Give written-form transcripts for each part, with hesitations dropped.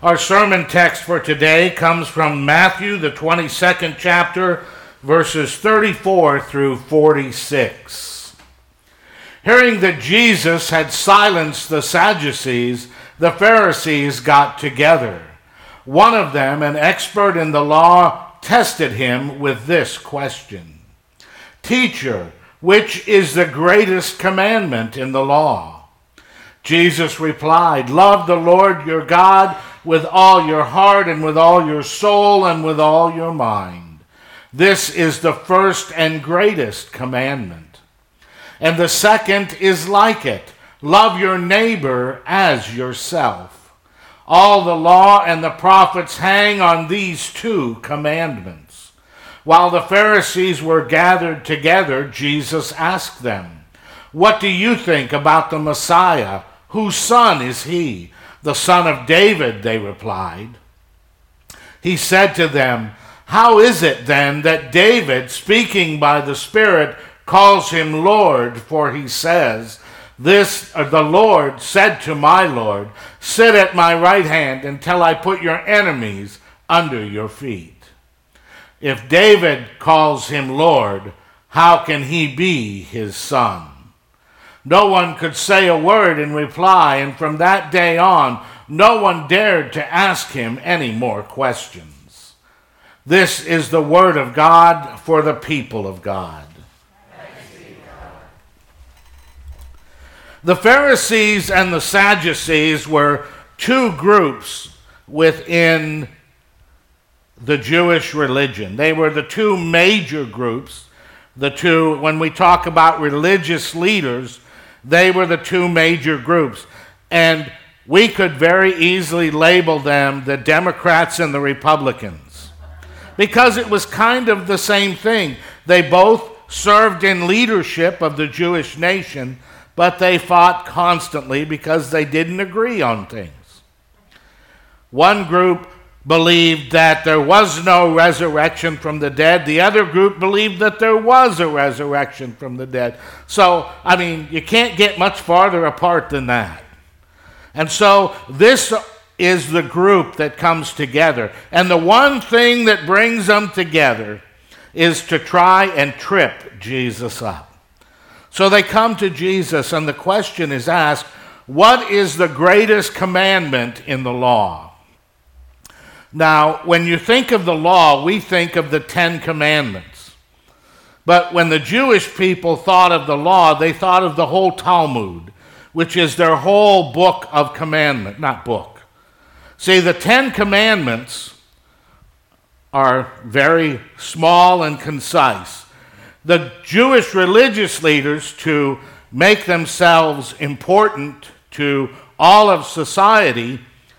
Our sermon text for today comes from Matthew, the 22nd chapter, verses 34 through 46. Hearing that Jesus had silenced the Sadducees, the Pharisees got together. One of them, an expert in the law, tested him with this question: "Teacher, which is the greatest commandment in the law?" Jesus replied, "Love the Lord your God with all your heart and with all your soul and with all your mind. This is the first and greatest commandment. And the second is like it: love your neighbor as yourself. All the law and the prophets hang on these two commandments." While the Pharisees were gathered together, Jesus asked them, "What do you think about the Messiah? Whose son is he?" "The son of David," they replied. He said to them, "How is it then that David, speaking by the Spirit, calls him Lord? For he says, the Lord said to my Lord, 'Sit at my right hand until I put your enemies under your feet.' If David calls him Lord, how can he be his son?" No one could say a word in reply, and from that day on, no one dared to ask him any more questions. This is the word of God for the people of God. The Pharisees and the Sadducees were two groups within the Jewish religion. They were the two major groups. When we talk about religious leaders, they were the two major groups. And we could very easily label them the Democrats and the Republicans, because it was kind of the same thing. They both served in leadership of the Jewish nation, but they fought constantly because they didn't agree on things. One group believed that there was no resurrection from the dead. The other group believed that there was a resurrection from the dead. So, you can't get much farther apart than that. And so this is the group that comes together. And the one thing that brings them together is to try and trip Jesus up. So they come to Jesus, and the question is asked, what is the greatest commandment in the law? Now, when you think of the law, we think of the 10 Commandments. But when the Jewish people thought of the law, they thought of the whole Talmud, which is their whole book of commandment, not book. See, the 10 Commandments are very small and concise. The Jewish religious leaders, to make themselves important to all of society,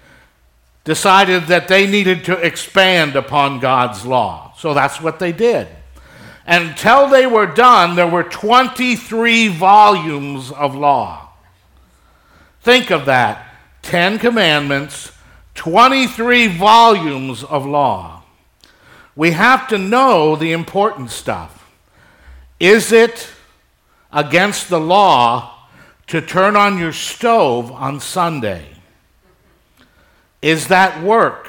decided that they needed to expand upon God's law. So that's what they did. And until they were done, there were 23 volumes of law. Think of that. 10 commandments, 23 volumes of law. We have to know the important stuff. Is it against the law to turn on your stove on Sunday? Is that work?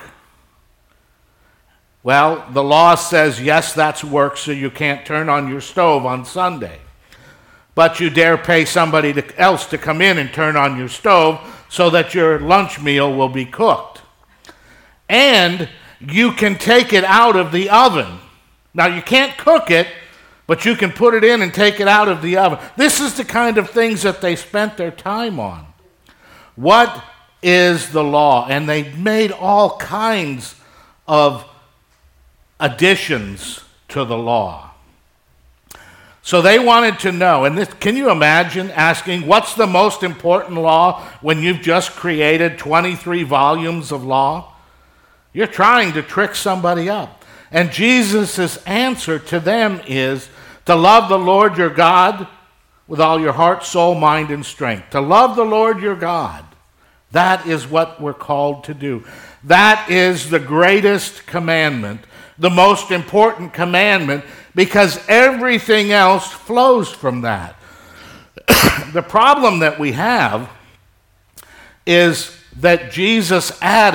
Well, the law says, yes, that's work, so you can't turn on your stove on Sunday. But you dare pay somebody else to come in and turn on your stove so that your lunch meal will be cooked. And you can take it out of the oven. Now, you can't cook it, but you can put it in and take it out of the oven. This is the kind of things that they spent their time on. What is the law? And they made all kinds of additions to the law. So they wanted to know, and can you imagine asking, what's the most important law when you've just created 23 volumes of law? You're trying to trick somebody up. And Jesus' answer to them is to love the Lord your God with all your heart, soul, mind, and strength. To love the Lord your God. That is what we're called to do. That is the greatest commandment, the most important commandment, because everything else flows from that. The problem that we have is that Jesus added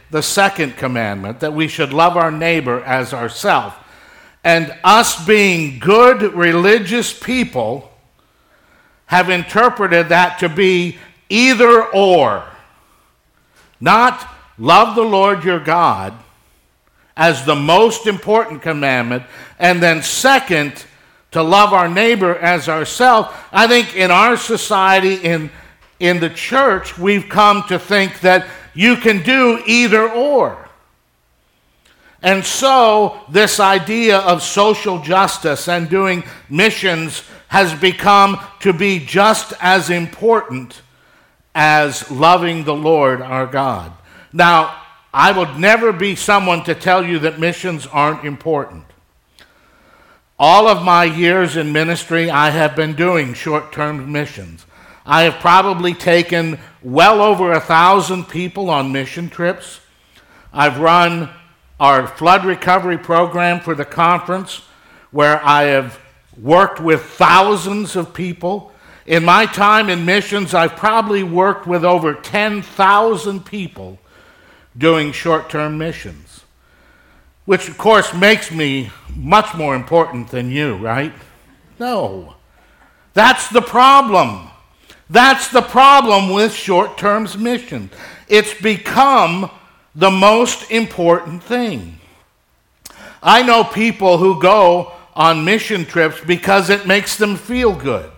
the second commandment, that we should love our neighbor as ourselves. And us being good religious people have interpreted that to be either or. Not love the Lord your God as the most important commandment, and then second, to love our neighbor as ourselves. I think in our society, in the church, we've come to think that you can do either or. And so this idea of social justice and doing missions has become to be just as important as loving the Lord our God. Now, I would never be someone to tell you that missions aren't important. All of my years in ministry, I have been doing short-term missions. I have probably taken well over 1,000 people on mission trips. I've run our flood recovery program for the conference, where I have worked with thousands of people. In my time in missions, I've probably worked with over 10,000 people doing short-term missions, which of course makes me much more important than you, right? No. That's the problem. That's the problem with short-term missions. It's become the most important thing. I know people who go on mission trips because it makes them feel good.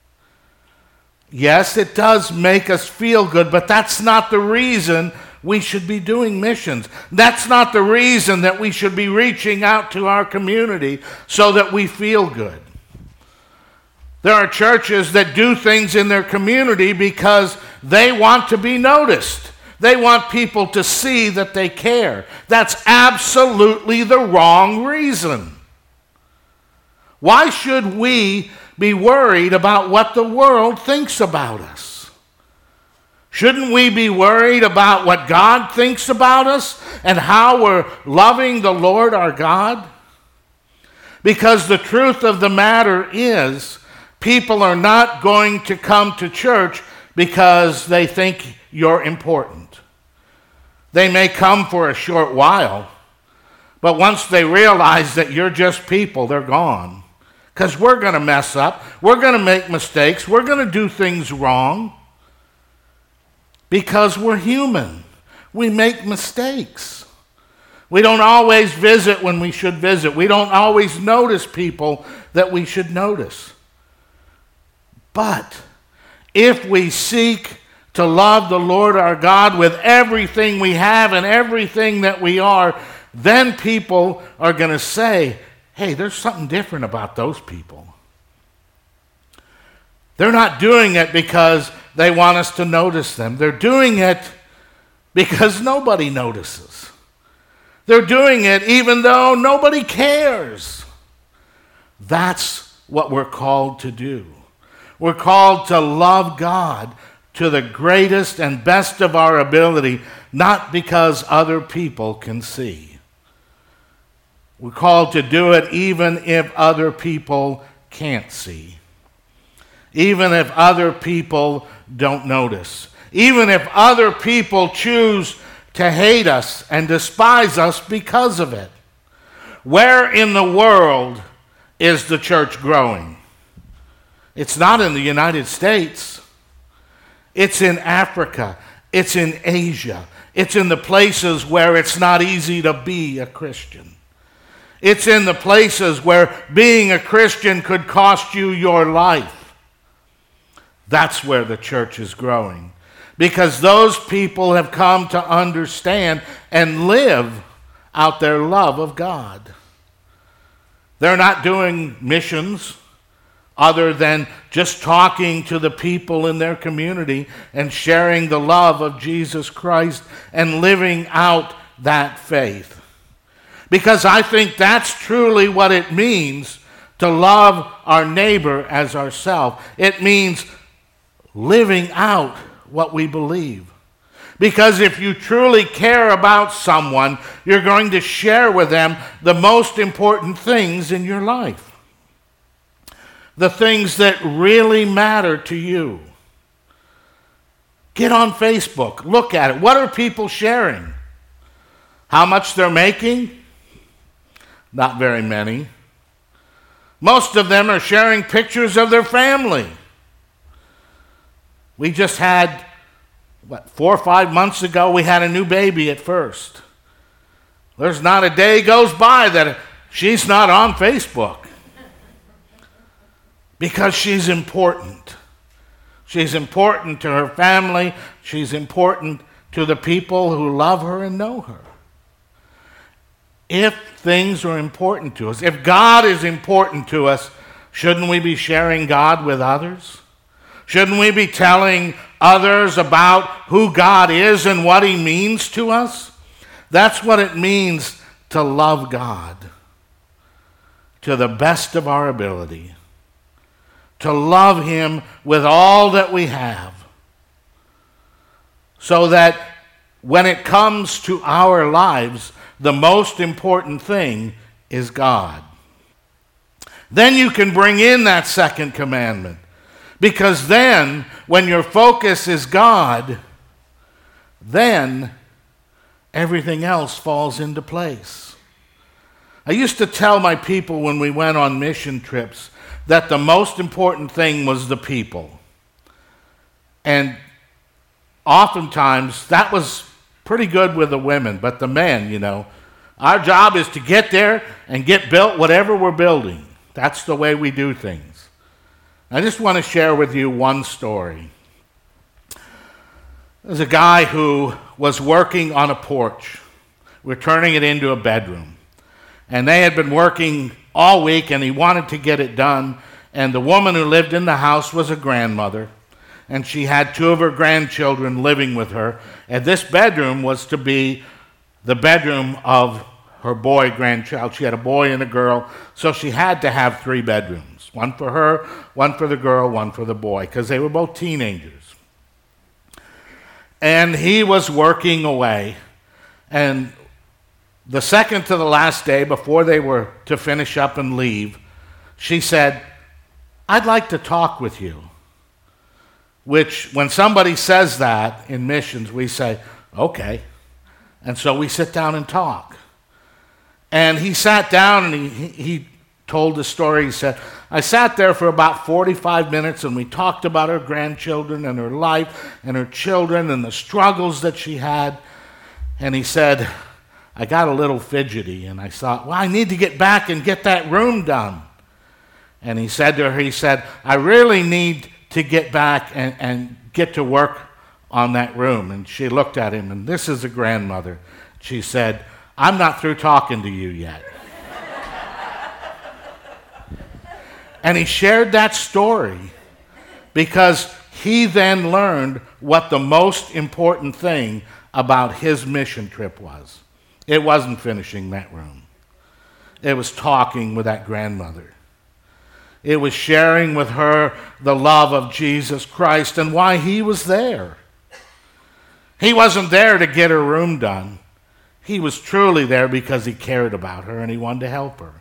Yes, it does make us feel good, but that's not the reason we should be doing missions. That's not the reason that we should be reaching out to our community so that we feel good. There are churches that do things in their community because they want to be noticed. They want people to see that they care. That's absolutely the wrong reason. Why should we be worried about what the world thinks about us? Shouldn't we be worried about what God thinks about us and how we're loving the Lord our God? Because the truth of the matter is, people are not going to come to church because they think you're important. They may come for a short while, but once they realize that you're just people, they're gone. Because we're going to mess up. We're going to make mistakes. We're going to do things wrong. Because we're human. We make mistakes. We don't always visit when we should visit. We don't always notice people that we should notice. But if we seek to love the Lord our God with everything we have and everything that we are, then people are going to say, hey, there's something different about those people. They're not doing it because they want us to notice them. They're doing it because nobody notices. They're doing it even though nobody cares. That's what we're called to do. We're called to love God to the greatest and best of our ability, not because other people can see. We're called to do it even if other people can't see. Even if other people don't notice. Even if other people choose to hate us and despise us because of it. Where in the world is the church growing? It's not in the United States. It's in Africa. It's in Asia. It's in the places where it's not easy to be a Christian. It's in the places where being a Christian could cost you your life. That's where the church is growing. Because those people have come to understand and live out their love of God. They're not doing missions other than just talking to the people in their community and sharing the love of Jesus Christ and living out that faith. Because I think that's truly what it means to love our neighbor as ourselves. It means living out what we believe. Because if you truly care about someone, you're going to share with them the most important things in your life. The things that really matter to you. Get on Facebook. Look at it. What are people sharing? How much they're making? Not very many. Most of them are sharing pictures of their family. We just had, 4 or 5 months ago, we had a new baby at first. There's not a day goes by that she's not on Facebook. Because she's important. She's important to her family. She's important to the people who love her and know her. If things are important to us, if God is important to us, shouldn't we be sharing God with others? Shouldn't we be telling others about who God is and what He means to us? That's what it means to love God to the best of our ability, to love Him with all that we have, so that when it comes to our lives, the most important thing is God. Then you can bring in that second commandment. Because then, when your focus is God, then everything else falls into place. I used to tell my people when we went on mission trips that the most important thing was the people. And oftentimes, that was pretty good with the women, but the men, our job is to get there and get built whatever we're building. That's the way we do things. I just want to share with you one story. There's a guy who was working on a porch. We're turning it into a bedroom. And they had been working all week, and he wanted to get it done. And the woman who lived in the house was a grandmother. And she had 2 of her grandchildren living with her. And this bedroom was to be the bedroom of her boy grandchild. She had a boy and a girl, so she had to have 3 bedrooms. One for her, one for the girl, one for the boy, because they were both teenagers. And he was working away. And the second to the last day, before they were to finish up and leave, she said, "I'd like to talk with you." Which, when somebody says that in missions, we say, okay. And so we sit down and talk. And he sat down and he told the story. He said, "I sat there for about 45 minutes and we talked about her grandchildren and her life and her children and the struggles that she had." And he said, "I got a little fidgety and I thought, I need to get back and get that room done." And he said to her, "I really need to get back and get to work on that room." And she looked at him, and this is a grandmother. She said, "I'm not through talking to you yet." And he shared that story because he then learned what the most important thing about his mission trip was. It wasn't finishing that room. It was talking with that grandmother. It was sharing with her the love of Jesus Christ and why he was there. He wasn't there to get her room done. He was truly there because he cared about her and he wanted to help her.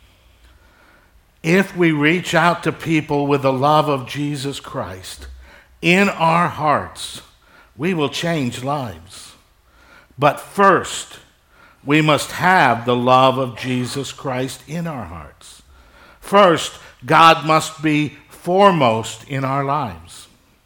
If we reach out to people with the love of Jesus Christ in our hearts, we will change lives. But first, we must have the love of Jesus Christ in our hearts. First, God must be foremost in our lives.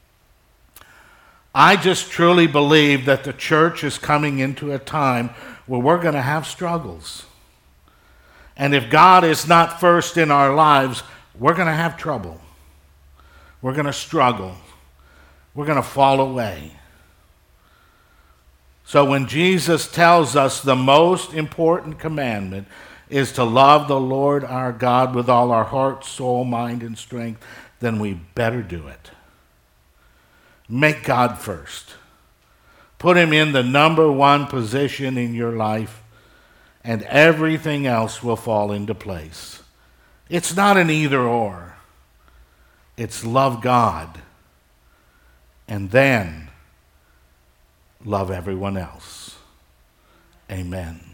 I just truly believe that the church is coming into a time where we're going to have struggles. And if God is not first in our lives, we're going to have trouble. We're going to struggle. We're going to fall away. So when Jesus tells us the most important commandment is to love the Lord our God with all our heart, soul, mind, and strength, then we better do it. Make God first. Put him in the number one position in your life, and everything else will fall into place. It's not an either or. It's love God, and then love everyone else. Amen.